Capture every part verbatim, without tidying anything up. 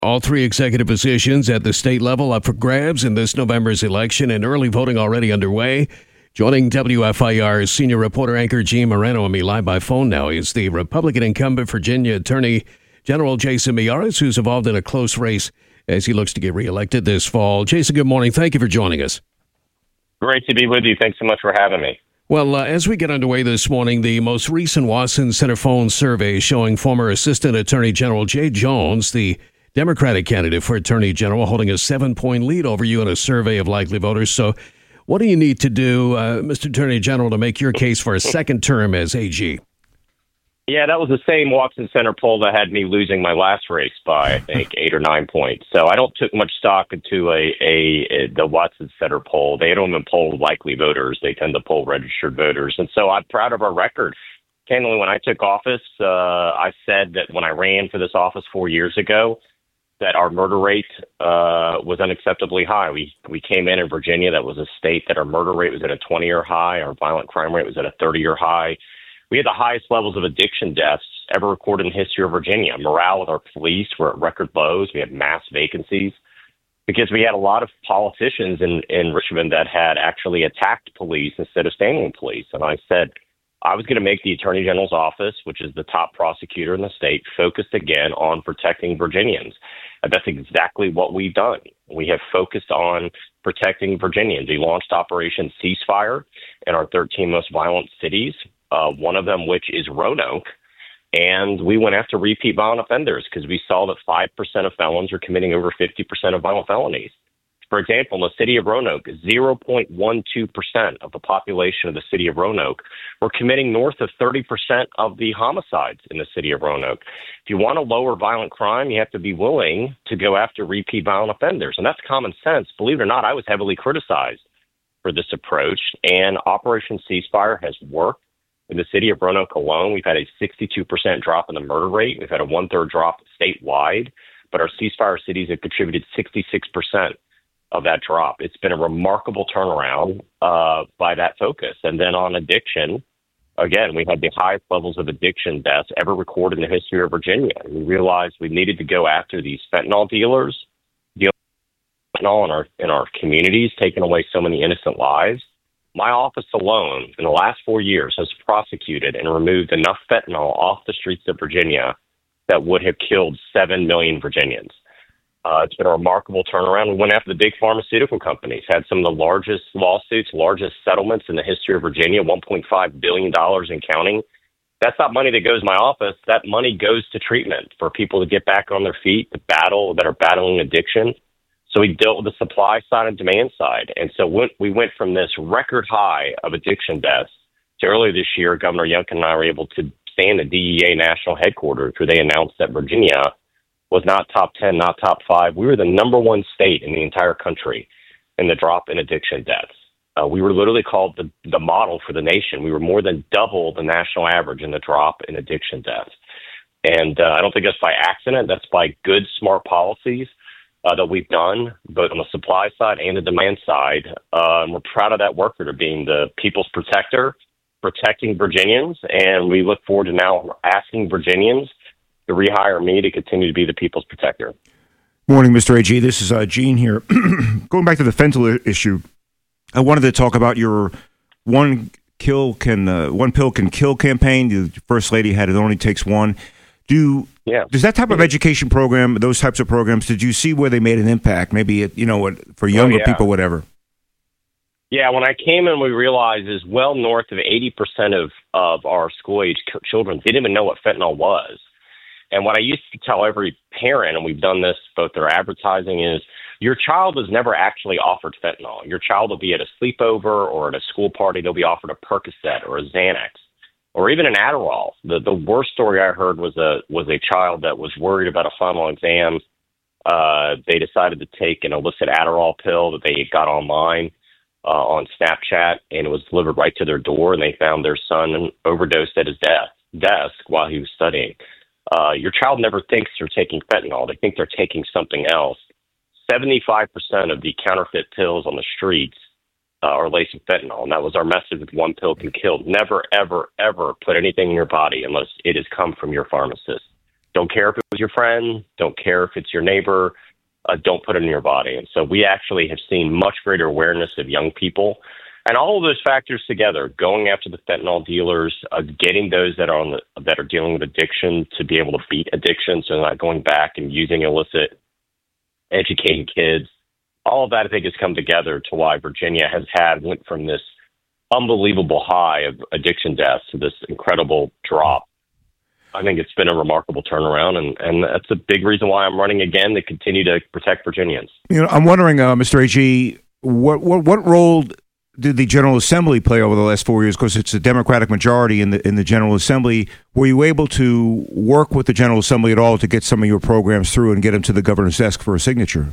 All three executive positions at the state level up for grabs in this November's election, and early voting already underway. Joining W F I R senior reporter anchor Gene Moreno and me live by phone now is the Republican incumbent Virginia Attorney General Jason Miyares, who's involved in a close race as he looks to get reelected this fall. Jason, good morning. Thank you for joining us. Great to be with you. Thanks so much for having me. Well, uh, as we get underway this morning, the most recent Watson Centerfold survey showing former Assistant Attorney General Jay Jones, the Democratic candidate for Attorney General, holding a seven-point lead over you in a survey of likely voters. So what do you need to do, uh, Mister Attorney General, to make your case for a second term as A G? Yeah, that was the same Watson Center poll that had me losing my last race by, I think, eight or nine points. So I don't took much stock into a, a, a the Watson Center poll. They don't even poll likely voters. They tend to poll registered voters. And so I'm proud of our record. Candidly, when I took office, uh, I said that when I ran for this office four years ago, that our murder rate uh, was unacceptably high. We we came in in Virginia, that was a state that our murder rate was at a twenty-year high. Our violent crime rate was at a thirty-year high. We had the highest levels of addiction deaths ever recorded in the history of Virginia. Morale with our police were at record lows. We had mass vacancies because we had a lot of politicians in, in Richmond that had actually attacked police instead of standing with police. And I said I was going to make the Attorney General's office, which is the top prosecutor in the state, focused again on protecting Virginians. And that's exactly what we've done. We have focused on protecting Virginians. We launched Operation Ceasefire in our thirteen most violent cities, uh, one of them which is Roanoke. And we went after repeat violent offenders because we saw that five percent of felons are committing over fifty percent of violent felonies. For example, in the city of Roanoke, zero point one two percent of the population of the city of Roanoke were committing north of thirty percent of the homicides in the city of Roanoke. If you want to lower violent crime, you have to be willing to go after repeat violent offenders. And that's common sense. Believe it or not, I was heavily criticized for this approach, and Operation Ceasefire has worked. In the city of Roanoke alone, we've had a sixty-two percent drop in the murder rate. We've had a one-third drop statewide, but our ceasefire cities have contributed sixty-six percent of that drop. It's been a remarkable turnaround uh, by that focus. And then on addiction, again, we had the highest levels of addiction deaths ever recorded in the history of Virginia. We realized we needed to go after these fentanyl dealers, dealing with fentanyl in our, in our communities, taking away so many innocent lives. My office alone, in the last four years, has prosecuted and removed enough fentanyl off the streets of Virginia that would have killed seven million Virginians. Uh, it's been a remarkable turnaround. We went after the big pharmaceutical companies, had some of the largest lawsuits, largest settlements in the history of Virginia, one point five billion dollars and counting. That's not money that goes to my office. That money goes to treatment for people to get back on their feet, to battle, that are battling addiction. So we dealt with the supply side and demand side. And so we went from this record high of addiction deaths to earlier this year, Governor Youngkin and I were able to stand at D E A national headquarters where they announced that Virginia was not top ten, not top five. We were the number one state in the entire country in the drop in addiction deaths. Uh, we were literally called the, the model for the nation. We were more than double the national average in the drop in addiction deaths. And uh, I don't think that's by accident. That's by good, smart policies uh, that we've done, both on the supply side and the demand side. Uh, and we're proud of that work of being the people's protector, protecting Virginians. And we look forward to now asking Virginians to rehire me to continue to be the people's protector. Morning, Mister A G. This is uh, Gene here. Going back to the fentanyl issue, I wanted to talk about your one kill can uh, one pill can kill campaign. The First Lady had It Only Takes One. Do yeah. Does that type of education program, those types of programs, did you see where they made an impact? Maybe it, you know, for younger oh, yeah. people, whatever. Yeah, when I came in, we realized is well north of eighty percent of of our school age children didn't even know what fentanyl was. And what I used to tell every parent, and we've done this both through advertising, is your child is never actually offered fentanyl. Your child will be at a sleepover or at a school party. They'll be offered a Percocet or a Xanax or even an Adderall. The the worst story I heard was a was a child that was worried about a final exam. Uh, they decided to take an illicit Adderall pill that they got online uh, on Snapchat, and it was delivered right to their door, and they found their son overdosed at his desk, desk while he was studying. Uh, your child never thinks they're taking fentanyl. They think they're taking something else. seventy-five percent of the counterfeit pills on the streets uh, are laced with fentanyl, and that was our message with One Pill Can Kill. Never, ever, ever put anything in your body unless it has come from your pharmacist. Don't care if it was your friend. Don't care if it's your neighbor. Uh, don't put it in your body. And so we actually have seen much greater awareness of young people. And all of those factors together, going after the fentanyl dealers, uh, getting those that are on the, that are dealing with addiction to be able to beat addiction, so not going back and using illicit, educating kids, all of that I think has come together to why Virginia has had went from this unbelievable high of addiction deaths to this incredible drop. I think it's been a remarkable turnaround, and, and that's a big reason why I'm running again to continue to protect Virginians. You know, I'm wondering, uh, Mister A G, what what what role did the General Assembly play over the last four years? Because it's a Democratic majority in the in the General Assembly. Were you able to work with the General Assembly at all to get some of your programs through and get them to the governor's desk for a signature?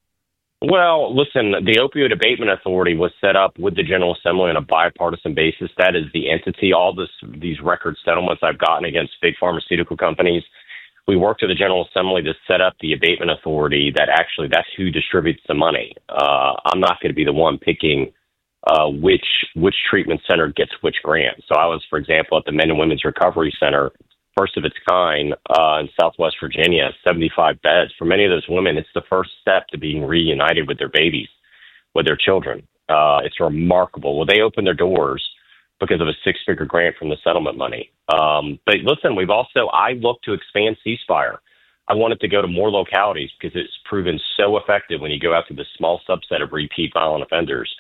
Well, listen, the Opioid Abatement Authority was set up with the General Assembly on a bipartisan basis. That is the entity. All this, these record settlements I've gotten against big pharmaceutical companies, we worked with the General Assembly to set up the Abatement Authority that actually, that's who distributes the money. Uh, I'm not going to be the one picking uh, which which treatment center gets which grant. So I was, for example, at the Men and Women's Recovery Center, first of its kind uh, in Southwest Virginia, seventy-five beds. For many of those women, it's the first step to being reunited with their babies, with their children. Uh, it's remarkable. Well, they opened their doors because of a six-figure grant from the settlement money. Um, but listen, we've also, I look to expand C-Spire. I want it to go to more localities because it's proven so effective when you go after the small subset of repeat violent offenders.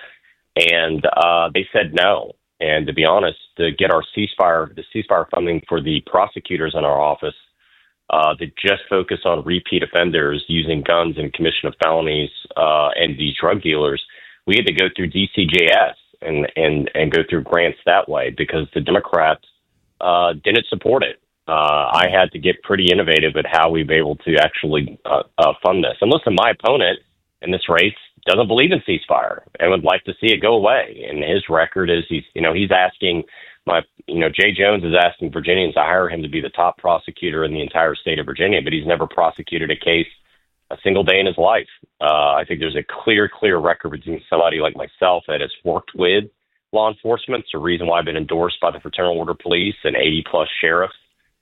And uh, they said no. And to be honest, to get our C-Spire, the C-Spire funding for the prosecutors in our office uh, to just focus on repeat offenders using guns and commission of felonies uh, and these drug dealers, we had to go through D C J S and, and, and go through grants that way because the Democrats uh, didn't support it. Uh, I had to get pretty innovative at how we've been able to actually uh, uh, fund this. And listen, my opponent in this race doesn't believe in C-Spire and would like to see it go away. And his record is he's, you know, he's asking my, you know, Jay Jones is asking Virginians to hire him to be the top prosecutor in the entire state of Virginia, but he's never prosecuted a case a single day in his life. Uh, I think there's a clear, clear record between somebody like myself that has worked with law enforcement. It's the reason why I've been endorsed by the Fraternal Order Police and eighty plus sheriffs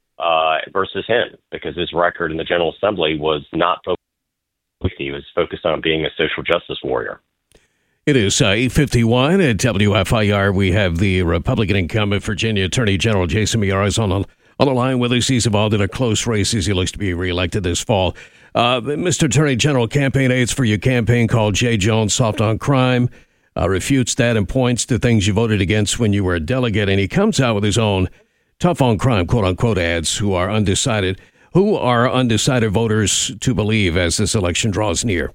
uh, versus him, because his record in the General Assembly was not focused. He was focused on being a social justice warrior. It is uh, eight fifty-one at W F I R. We have the Republican incumbent Virginia Attorney General Jason Miyares on, on the line with us. He's involved in a close race as he looks to be reelected this fall. Uh, Mister Attorney General, campaign aides for your campaign called Jay Jones Soft on Crime, uh, refutes that and points to things you voted against when you were a delegate. And he comes out with his own tough on crime, quote unquote, ads who are undecided. Who are undecided voters to believe as this election draws near?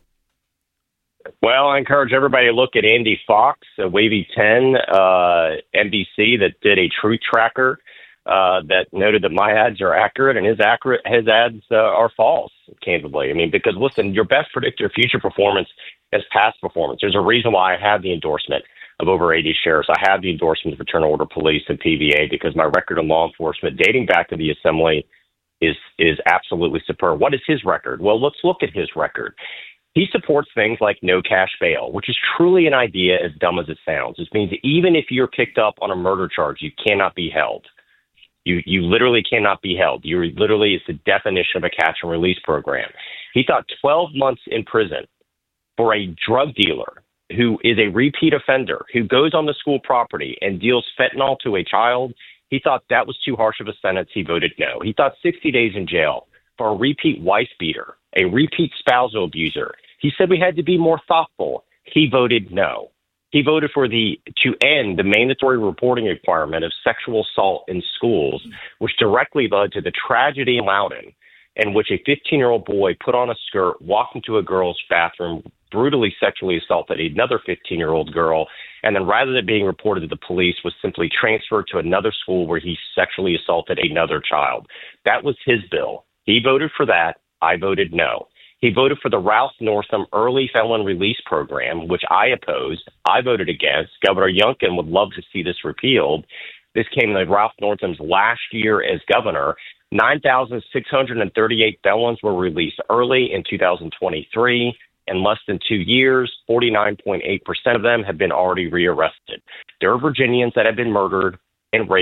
Well, I encourage everybody to look at Andy Fox, a Wavy ten, uh, N B C, that did a truth tracker uh, that noted that my ads are accurate and his accurate his ads uh, are false, candidly. I mean, because, listen, your best predictor of future performance is past performance. There's a reason why I have the endorsement of over eighty sheriffs. I have the endorsement of Fraternal Order Police and P V A because my record in law enforcement dating back to the Assembly is is absolutely superb. What is his record? Well, let's look at his record. He supports things like no cash bail, which is truly an idea as dumb as it sounds. It means even if you're picked up on a murder charge, you cannot be held. You you literally cannot be held. You literally, it's the definition of a catch and release program. He thought twelve months in prison for a drug dealer who is a repeat offender, who goes on the school property and deals fentanyl to a child. He thought that was too harsh of a sentence. He voted no. He thought sixty days in jail for a repeat wife beater, a repeat spousal abuser. He said we had to be more thoughtful. He voted no. He voted for the to end the mandatory reporting requirement of sexual assault in schools, which directly led to the tragedy in Loudoun, in which a fifteen-year-old boy put on a skirt, walked into a girl's bathroom, brutally sexually assaulted another fifteen-year-old girl, and then rather than being reported to the police, was simply transferred to another school where he sexually assaulted another child. That was his bill. He voted for that. I voted no. He voted for the Ralph Northam Early Felon Release Program, which I opposed. I voted against. Governor Youngkin would love to see this repealed. This came in Ralph Northam's last year as governor. nine thousand six hundred thirty-eight felons were released early in two thousand twenty-three. In less than two years, forty-nine point eight percent of them have been already rearrested. There are Virginians that have been murdered and raped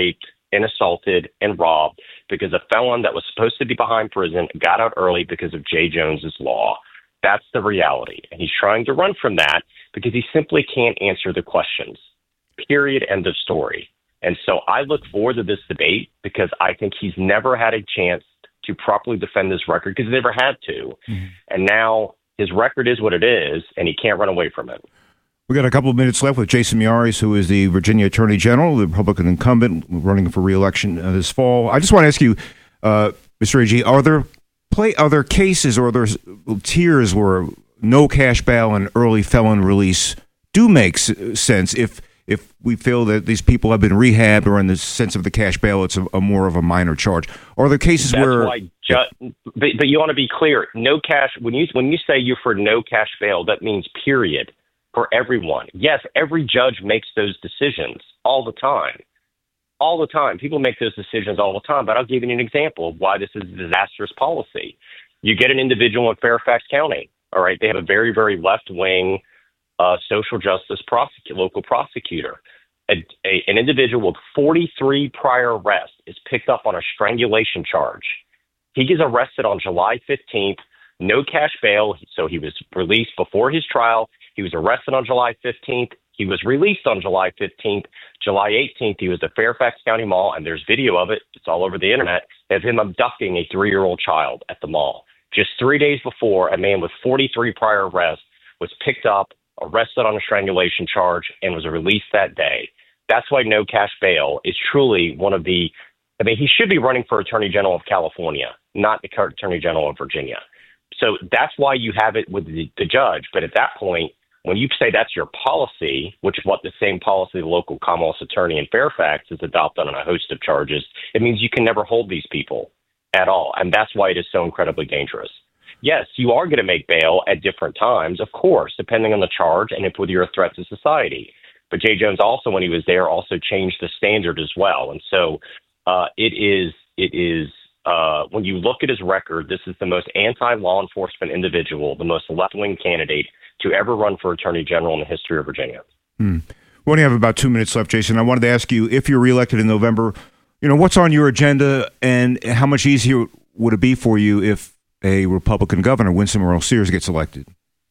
and assaulted and robbed because a felon that was supposed to be behind prison got out early because of Jay Jones's law. That's the reality. And he's trying to run from that because he simply can't answer the questions. Period. End of story. And so I look forward to this debate because I think he's never had a chance to properly defend this record because he never had to. Mm-hmm. And now his record is what it is, and he can't run away from it. We got a couple of minutes left with Jason Miyares, who is the Virginia Attorney General, the Republican incumbent running for re-election uh, this fall. I just want to ask you, uh, Mister Agee, are there play are there cases or are there tiers where no cash bail and early felon release do make sense if if we feel that these people have been rehabbed, or in the sense of the cash bail, it's a, a more of a minor charge? Or are there cases That's where... Why ju- but, but you want to be clear, no cash, when you when you say you're for no cash bail, that means period for everyone. Yes, every judge makes those decisions all the time. All the time. People make those decisions all the time, but I'll give you an example of why this is a disastrous policy. You get an individual in Fairfax County, all right? They have a very, very left-wing Uh, social justice prosecute, local prosecutor. A, a, an individual with forty-three prior arrests is picked up on a strangulation charge. He gets arrested on July fifteenth, no cash bail, so he was released before his trial. He was arrested on July fifteenth. He was released on July fifteenth. July eighteenth, he was at Fairfax County Mall, and there's video of it. It's all over the internet, of him abducting a three-year-old child at the mall. Just three days before, a man with forty-three prior arrests was picked up, arrested on a strangulation charge, and was released that day. That's why no cash bail is truly one of the, I mean, he should be running for Attorney General of California, not the Attorney General of Virginia. So that's why you have it with the, the judge. But at that point, when you say that's your policy, which is what the same policy the local Commonwealth's attorney in Fairfax has adopted on a host of charges, it means you can never hold these people at all. And that's why it is so incredibly dangerous. Yes, you are going to make bail at different times, of course, depending on the charge and if whether you're a threat to society. But Jay Jones also, when he was there, also changed the standard as well. And so uh, it is, it is uh, when you look at his record, this is the most anti-law enforcement individual, the most left-wing candidate to ever run for Attorney General in the history of Virginia. Hmm. We only have about two minutes left, Jason. I wanted to ask you, if you're reelected in November, you know, what's on your agenda and how much easier would it be for you if a Republican governor, Winsome Earle-Sears, gets elected?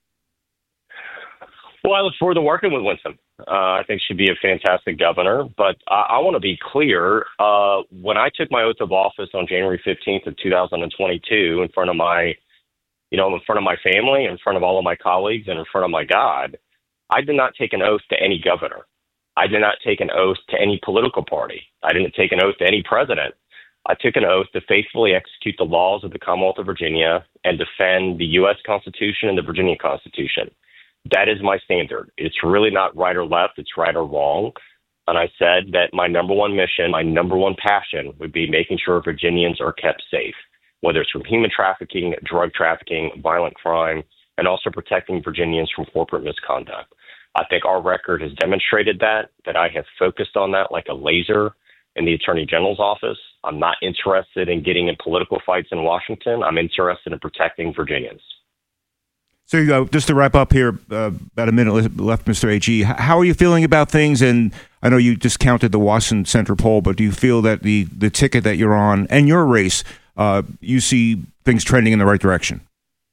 Well, I look forward to working with Winsome. Uh, I think she'd be a fantastic governor. But I, I want to be clear. Uh, when I took my oath of office on January fifteenth of two thousand twenty-two, in front of my, you know, in front of my family, in front of all of my colleagues, and in front of my God, I did not take an oath to any governor. I did not take an oath to any political party. I didn't take an oath to any president. I took an oath to faithfully execute the laws of the Commonwealth of Virginia and defend the U S Constitution and the Virginia Constitution. That is my standard. It's really not right or left. It's right or wrong. And I said that my number one mission, my number one passion would be making sure Virginians are kept safe, whether it's from human trafficking, drug trafficking, violent crime, and also protecting Virginians from corporate misconduct. I think our record has demonstrated that, that I have focused on that like a laser in the Attorney General's office. I'm not interested in getting in political fights in Washington. I'm interested in protecting Virginians. So uh, just to wrap up here, uh, about a minute left, Mister Agee, how are you feeling about things? And I know you just counted the Watson Center poll, but do you feel that the, the ticket that you're on and your race, uh, you see things trending in the right direction?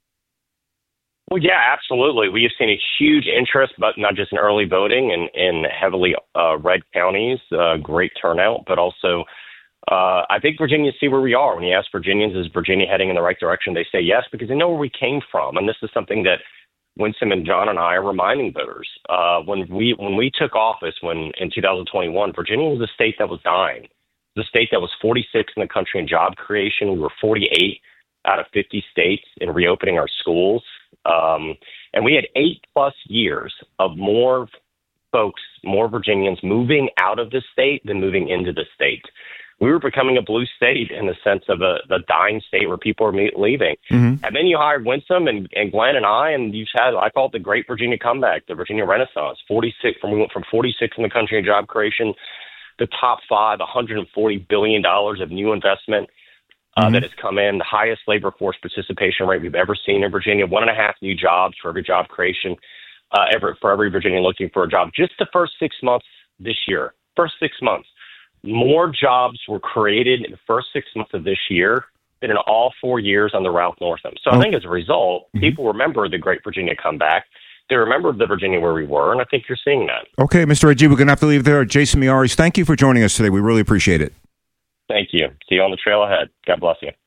Well, yeah, absolutely. We have seen a huge interest, but not just in early voting and in heavily uh, red counties, uh, great turnout, but also uh, I think Virginians see where we are. When you ask Virginians, is Virginia heading in the right direction? They say yes, because they know where we came from. And this is something that Winsome and John and I are reminding voters. Uh, when we when we took office when in two thousand twenty-one, Virginia was a state that was dying. The state that was forty-sixth in the country in job creation. We were forty-eight out of fifty states in reopening our schools. Um, and we had eight plus years of more folks, more Virginians moving out of the state than moving into the state. We were becoming a blue state in the sense of a the dying state where people are leaving. Mm-hmm. And then you hired Winsome and, and Glenn and I, and you've had, I call it the Great Virginia Comeback, the Virginia Renaissance. forty-six from we went from forty-six in the country in job creation, the top five, one hundred forty billion dollars of new investment. Uh, mm-hmm. that has come in, the highest labor force participation rate we've ever seen in Virginia, one and a half new jobs for every job creation, uh, ever, for every Virginian looking for a job. Just the first six months this year, first six months, more jobs were created in the first six months of this year than in all four years on the Ralph Northam. So oh. I think as a result, mm-hmm. people remember the Great Virginia Comeback. They remember the Virginia where we were, and I think you're seeing that. Okay, Mister A G, we're going to have to leave there. Jason Miyares, thank you for joining us today. We really appreciate it. Thank you. See you on the trail ahead. God bless you.